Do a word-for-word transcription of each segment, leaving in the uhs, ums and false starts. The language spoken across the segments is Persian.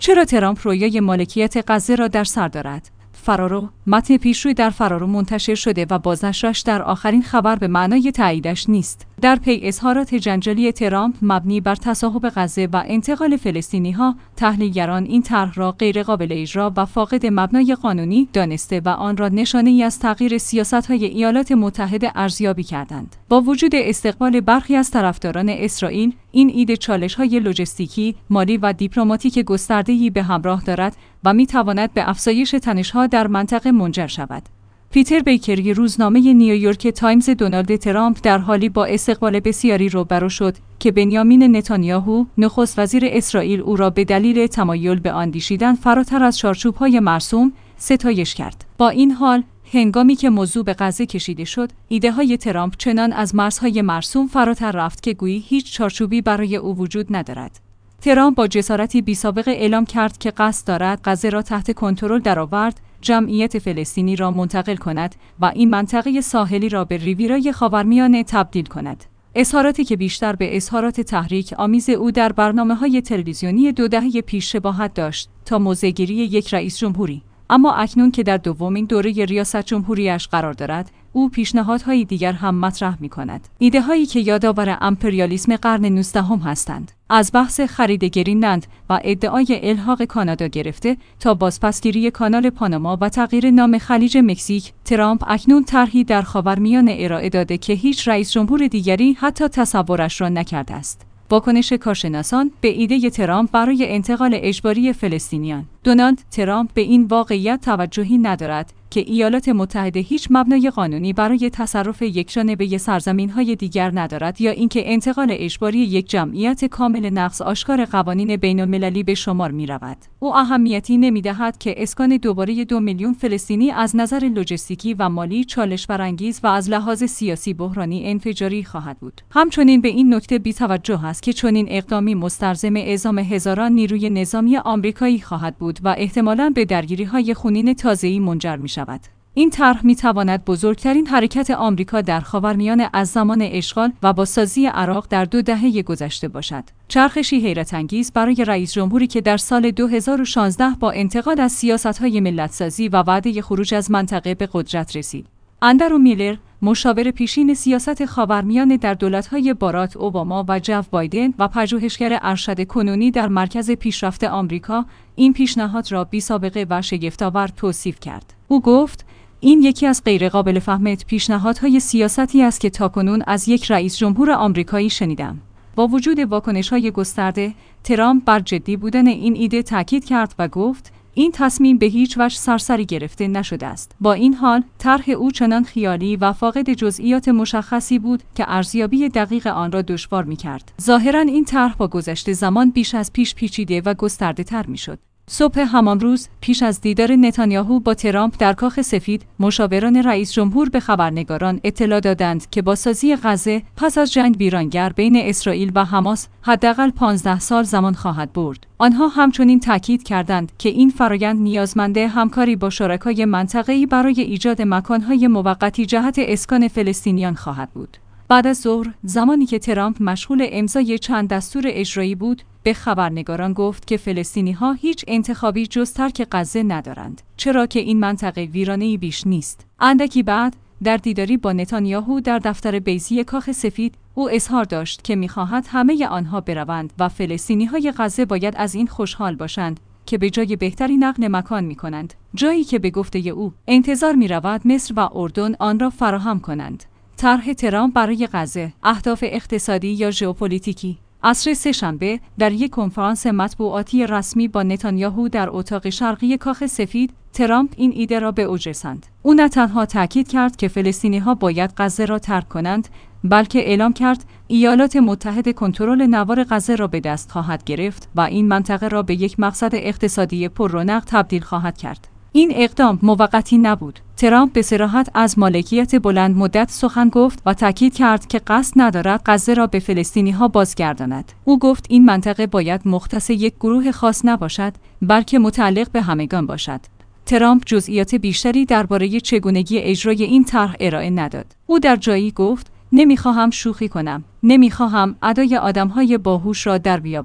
چرا ترامپ رویای مالکیت غزه را در سر دارد؟ فرارو متن پیشروی در فرارو منتشر شده و بازنشرش در آخرین خبر به معنای تاییدش نیست. در پی اظهارات جنجالی ترامپ مبنی بر تصاحب غزه و انتقال فلسطینی‌ها، تحلیلگران این طرح را غیرقابل اجرا و فاقد مبنای قانونی دانسته و آن را نشانه‌ای از تغییر سیاست‌های ایالات متحده ارزیابی کردند. با وجود استقبال برخی از طرفداران اسرائیل، این ایده چالش‌های لوجستیکی، مالی و دیپلماتیک گسترده‌ای به همراه دارد و می‌تواند به افزایش تنش‌ها در منطقه منجر شود. پیتر بیکری روزنامه نیویورک تایمز دونالد ترامپ در حالی با استقبال بسیاری روبرو شد که بنیامین نتانیاهو نخست وزیر اسرائیل او را به دلیل تمایل به اندیشیدن فراتر از چارچوب‌های مرسوم ستایش کرد. با این حال، هنگامی که موضوع به غزه کشیده شد، ایده‌های ترامپ چنان از مرزهای مرسوم فراتر رفت که گویی هیچ چارچوبی برای او وجود ندارد. ترامپ با جسارتی بی‌سابقه اعلام کرد که قصد دارد غزه را تحت کنترل درآورد، جمعیت فلسطینی را منتقل کند و این منطقه ساحلی را به ریویرای خاورمیانه تبدیل کند. اظهاراتی که بیشتر به اظهارات تحریک آمیز او در برنامه‌های تلویزیونی دو دهه پیش شباهت داشت تا موضع‌گیری یک رئیس جمهوری. اما اکنون که در دومین دوره ریاست جمهوریش قرار دارد، او پیشنهادهای دیگر هم مطرح می‌کند. ایده‌هایی که یادآور امپریالیسم قرن نوزدهم هستند. از بحث خرید گرینلند و ادعای الحاق کانادا گرفته تا بازپسگیری کانال پاناما و تغییر نام خلیج مکزیک، ترامپ اکنون طرحی در خاورمیانه ارائه داده که هیچ رئیس جمهور دیگری حتی تصورش را نکرده است. واکنش کارشناسان به ایده ترامپ برای انتقال اجباری فلسطینیان. دونالد ترامپ به این واقعیت توجهی ندارد که ایالات متحده هیچ مبنای قانونی برای تصرف یکجانبه سرزمین‌های دیگر ندارد یا اینکه انتقال اجباری یک جمعیت کامل نقض آشکار قوانین بین‌المللی به شمار می‌رود. او اهمیتی نمی‌دهد که اسکان دوباره دو میلیون فلسطینی از نظر لوجستیکی و مالی چالش برانگیز و از لحاظ سیاسی بحرانی انفجاری خواهد بود. همچنین به این نکته بی‌توجه است که چنین اقدامی مستلزم اعزام هزاران نیروی نظامی آمریکایی خواهد بود و احتمالاً به درگیری‌های خونین تازه‌ای منجر می‌شود. این طرح می‌تواند بزرگترین حرکت آمریکا در خاورمیانه از زمان اشغال و بازسازی عراق در دو دهه گذشته باشد. چرخشی حیرت انگیز برای رئیس جمهوری که در سال دو هزار و شانزده با انتقاد از سیاست‌های ملت‌سازی و وعده خروج از منطقه به قدرت رسید. اندرو میلر، مشاور پیشین سیاست خاورمیانه در دولت‌های باراک اوباما و جو بایدن و پژوهشگر ارشد کنونی در مرکز پیشرفت آمریکا، این پیشنهاد را بی‌سابقه و شگفت‌آور توصیف کرد. او گفت: این یکی از غیرقابل فهم پیشنهادهای سیاستی است که تاکنون از یک رئیس جمهور آمریکایی شنیدم. با وجود واکنش‌های گسترده، ترامپ بر جدی بودن این ایده تاکید کرد و گفت: این تصمیم به هیچ وجه سرسری گرفته نشده است. با این حال، طرح او چنان خیالی و فاقد جزئیات مشخصی بود که ارزیابی دقیق آن را دشوار می‌کرد. ظاهراً این طرح با گذشت زمان بیش از پیش پیچیده و گسترده‌تر می‌شد. صبح همان روز، پیش از دیدار نتانیاهو با ترامپ در کاخ سفید، مشاوران رئیس جمهور به خبرنگاران اطلاع دادند که بازسازی غزه پس از جنگ ویرانگر بین اسرائیل و حماس حداقل پانزده سال زمان خواهد برد. آنها همچنین تاکید کردند که این فرآیند نیازمند همکاری با شرکای منطقه‌ای برای ایجاد مکان‌های موقتی جهت اسکان فلسطینیان خواهد بود. بعد از ظهر، زمانی که ترامپ مشغول امضای چند دستور اجرایی بود، به خبرنگاران گفت که فلسطینی‌ها هیچ انتخابی جز ترک غزه ندارند، چرا که این منطقه ویرانه‌ای بیش نیست. اندکی بعد، در دیداری با نتانیاهو در دفتر بیضی کاخ سفید، او اظهار داشت که می‌خواهد همه آنها بروند و فلسطینی‌های غزه باید از این خوشحال باشند که به جای بهتری نقل مکان می‌کنند، جایی که به گفته او انتظار می‌رود مصر و اردن آن را فراهم کنند. طرح ترامپ برای غزه، اهداف اقتصادی یا ژئوپلیتیکی. عصر سه‌شنبه در یک کنفرانس مطبوعاتی رسمی با نتانیاهو در اتاق شرقی کاخ سفید، ترامپ این ایده را به اوج رساند. او نه تنها تاکید کرد که فلسطینی‌ها باید غزه را ترک کنند، بلکه اعلام کرد ایالات متحده کنترل نوار غزه را به دست خواهد گرفت و این منطقه را به یک مقصد اقتصادی پررونق تبدیل خواهد کرد. این اقدام موقتی نبود. ترامپ به صراحت از مالکیت بلند مدت سخن گفت و تاکید کرد که قصد ندارد غزه را به فلسطینی‌ها بازگرداند. او گفت این منطقه باید مختص یک گروه خاص نباشد، بلکه متعلق به همگان باشد. ترامپ جزئیات بیشتری درباره چگونگی اجرای این طرح ارائه نداد. او در جایی گفت: نمیخواهم شوخی کنم، نمیخواهم ادای آدم‌های باهوش را در بیاورم.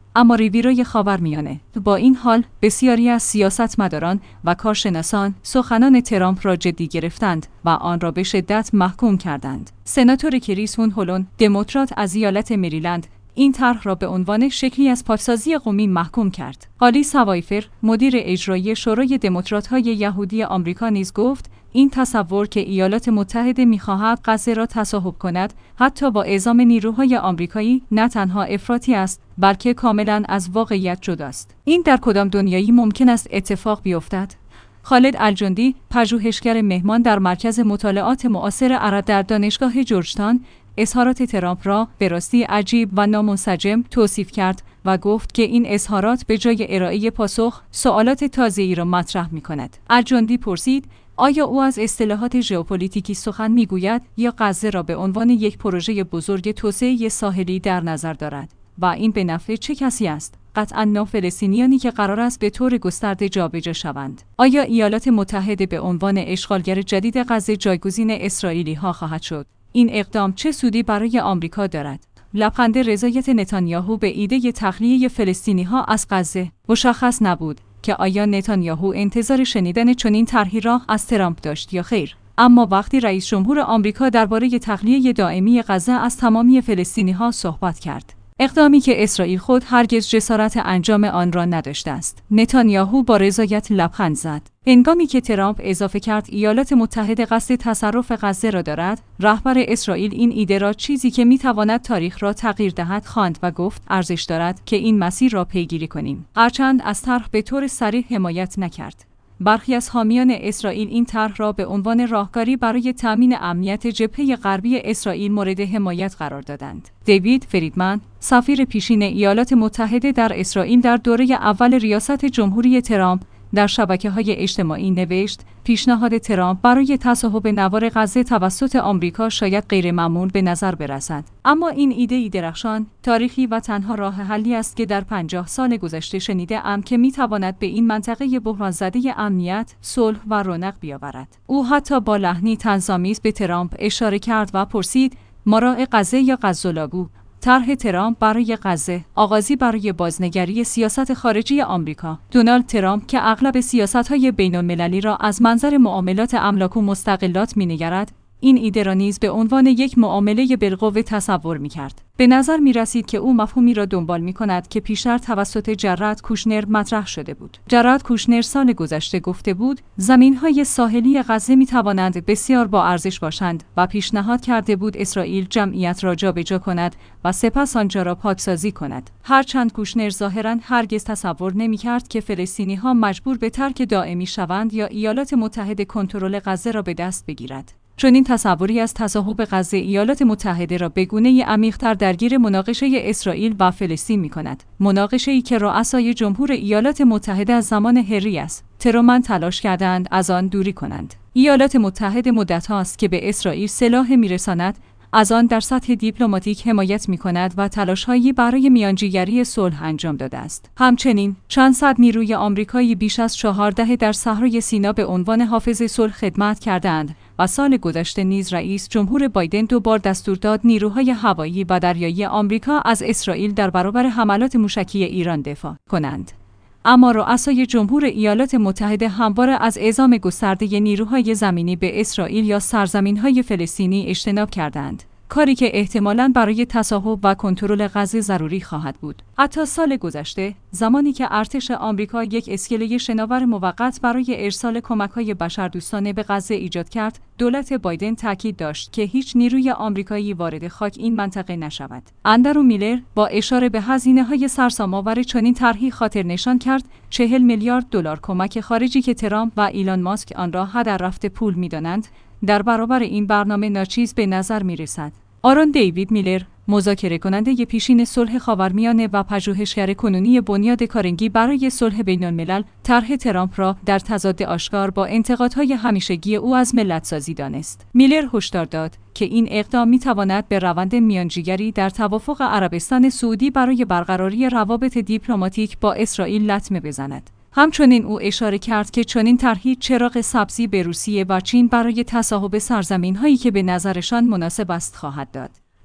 اما ریویرای خاورمیانه. با این حال بسیاری از سیاستمداران و کارشناسان سخنان ترامپ را جدی گرفتند و آن را به شدت محکوم کردند. سناتور کریس وون هولون، دموکرات از ایالت مریلند، این طرح را به عنوان شکلی از پاکسازی قومی محکوم کرد. آلیس هوایفر، مدیر اجرایی شورای دموکرات‌های یهودی آمریکا نیز گفت این تصور که ایالات متحده می‌خواهد غزه را تصاحب کند، حتی با اعزام نیروهای آمریکایی، نه تنها افراطی است، بلکه کاملاً از واقعیت جداست. این در کدام دنیایی ممکن است اتفاق بیفتد؟ خالد الجندی، پژوهشگر مهمان در مرکز مطالعات معاصر عرب در دانشگاه جورجتاون، اظهارات ترامپ را به راستی عجیب و نامنسجم توصیف کرد و گفت که این اظهارات به جای ارائه پاسخ، سوالات تازه‌ای را مطرح می‌کند. الجندی پرسید آیا او از اصطلاحات ژئوپلیتیکی سخن می‌گوید یا غزه را به عنوان یک پروژه بزرگ توسعه ساحلی در نظر دارد و این به نفع چه کسی است؟ قطعاً نه فلسطینیانی که قرار است به طور گسترده جابجا شوند. آیا ایالات متحده به عنوان اشغالگر جدید غزه جایگزین اسرائیلی‌ها خواهد شد؟ این اقدام چه سودی برای آمریکا دارد؟ لبخند رضایت نتانیاهو به ایده تخلیه فلسطینی‌ها از غزه مشخص نبود که آیا نتانیاهو انتظار شنیدن چنین طرحی را از ترامپ داشت یا خیر. اما وقتی رئیس جمهور آمریکا درباره تخلیه دائمی غزه از تمامی فلسطینی‌ها صحبت کرد، اقدامی که اسرائیل خود هرگز جسارت انجام آن را نداشته است، نتانیاهو با رضایت لبخند زد. هنگامی که ترامپ اضافه کرد ایالات متحده قصد تصرف غزه را دارد، رهبر اسرائیل این ایده را چیزی که میتواند تاریخ را تغییر دهد خواند و گفت ارزش دارد که این مسیر را پیگیری کنیم. هرچند از طرح به طور صریح حمایت نکرد. برخی از حامیان اسرائیل این طرح را به عنوان راهکاری برای تامین امنیت جبهه غربی اسرائیل مورد حمایت قرار دادند. دیوید فریدمن، سفیر پیشین ایالات متحده در اسرائیل در دوره اول ریاست جمهوری ترامپ، در شبکه‌های اجتماعی نوشت پیشنهاد ترامپ برای تصاحب نوار غزه توسط آمریکا شاید غیرمعمول به نظر برسد، اما این ایده درخشان، تاریخی و تنها راه حلی است که در پنجاه سال گذشته شنیده‌ام که می‌تواند به این منطقه بحران‌زده امنیت، صلح و رونق بیاورد. او حتی با لحنی طنزآمیز به ترامپ اشاره کرد و پرسید ماراء غزه یا غزه‌الگو؟ طرح ترامپ برای غزه، آغازی برای بازنگری سیاست خارجی آمریکا. دونالد ترامپ که اغلب سیاست‌های بین‌المللی را از منظر معاملات املاک و مستغلات می‌نگرد، این ایده را نیز به عنوان یک معامله بالقوه تصور می‌کرد. به نظر می‌رسید که او مفهومی را دنبال می‌کند که پیشتر توسط جراد کوشنر مطرح شده بود. جراد کوشنر سال گذشته گفته بود زمین‌های ساحلی غزه می‌توانند بسیار با ارزش باشند و پیشنهاد کرده بود اسرائیل جمعیت را جابجا کند و سپس آنجا را پاکسازی کند. هرچند کوشنر ظاهراً هرگز تصور نمی‌کرد که فلسطینی‌ها مجبور به ترک دائمی شوند یا ایالات متحده کنترل غزه را به دست بگیرد. چون این تصوری از تصاحب غزه ایالات متحده را به گونه‌ای عمیق‌تر درگیر مناقشه اسرائیل و فلسطین می‌کند. مناقشه‌ای که رؤسای جمهور ایالات متحده از زمان هری است، ترومن تلاش کردند از آن دوری کنند. ایالات متحده مدت‌ها است که به اسرائیل سلاح می‌رساند، از آن در سطح دیپلماتیک حمایت می‌کند و تلاش‌هایی برای میانجیگری صلح انجام داده است. همچنین چند صد نیروی آمریکایی بیش از چهار دهه در صحرای سینا به عنوان حافظ صلح خدمت کردند و سال گذشته نیز رئیس جمهور بایدن دو بار دستور داد نیروهای هوایی و دریایی آمریکا از اسرائیل در برابر حملات موشکی ایران دفاع کنند. اما رؤسای جمهور ایالات متحده همواره از اعزام گسترده نیروهای زمینی به اسرائیل یا سرزمین‌های فلسطینی اجتناب کردند، کاری که احتمالاً برای تصاحب و کنترل غزه ضروری خواهد بود. حتی سال گذشته، زمانی که ارتش آمریکا یک اسکله شناور موقت برای ارسال کمک‌های بشردوستانه به غزه ایجاد کرد، دولت بایدن تاکید داشت که هیچ نیروی آمریکایی وارد خاک این منطقه نشود. اندرو میلر با اشاره به هزینه‌های سرسام‌آور چنین طرحی خاطر نشان کرد چهل میلیارد دلار کمک خارجی که ترامپ و ایلان ماسک آن را هدر رفته پول می‌دانند، در برابر این برنامه ناچیز به نظر می‌رسد. آرون دیوید میلر، مذاکره کننده پیشین صلح خاورمیانه و پژوهشگر کنونی بنیاد کارنگی برای صلح بین‌الملل، طرح ترامپ را در تضاد آشکار با انتقادهای همیشگی او از ملت‌سازی دانست. میلر هشدار داد که این اقدام می‌تواند به روند میانجیگری در توافق عربستان سعودی برای برقراری روابط دیپلماتیک با اسرائیل لطمه بزند. همچنین او اشاره کرد که چنین طرحی چراغ سبزی به روسیه و چین برای تصاحب سرزمین‌هایی که به نظرشان مناسب است خواهد داد.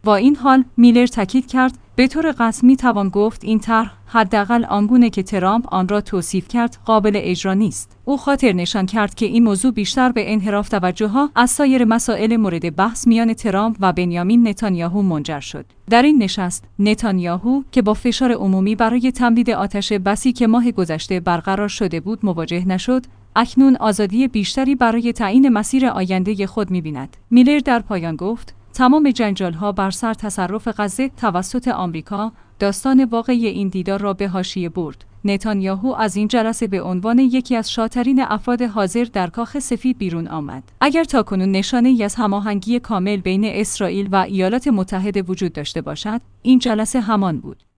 با این حال میلر تاکید کرد به طور قطع می توان گفت این طرح حداقل آنگونه که ترامپ آن را توصیف کرد قابل اجرا نیست. او خاطر نشان کرد که این موضوع بیشتر به انحراف توجه‌ها از سایر مسائل مورد بحث میان ترامپ و بنیامین نتانیاهو منجر شد. در این نشست نتانیاهو که با فشار عمومی برای تمدید آتش بسی که ماه گذشته برقرار شده بود مواجه نشد، اکنون آزادی بیشتری برای تعیین مسیر آینده خود می‌بیند. میلر در پایان گفت تمام جنجال‌ها بر سر تصرف غزه توسط آمریکا داستان واقعی این دیدار را به حاشیه برد. نتانیاهو از این جلسه به عنوان یکی از شاطرین افراد حاضر در کاخ سفید بیرون آمد. اگر تاکنون نشانه‌ای از هماهنگی کامل بین اسرائیل و ایالات متحده وجود داشته باشد، این جلسه همان بود.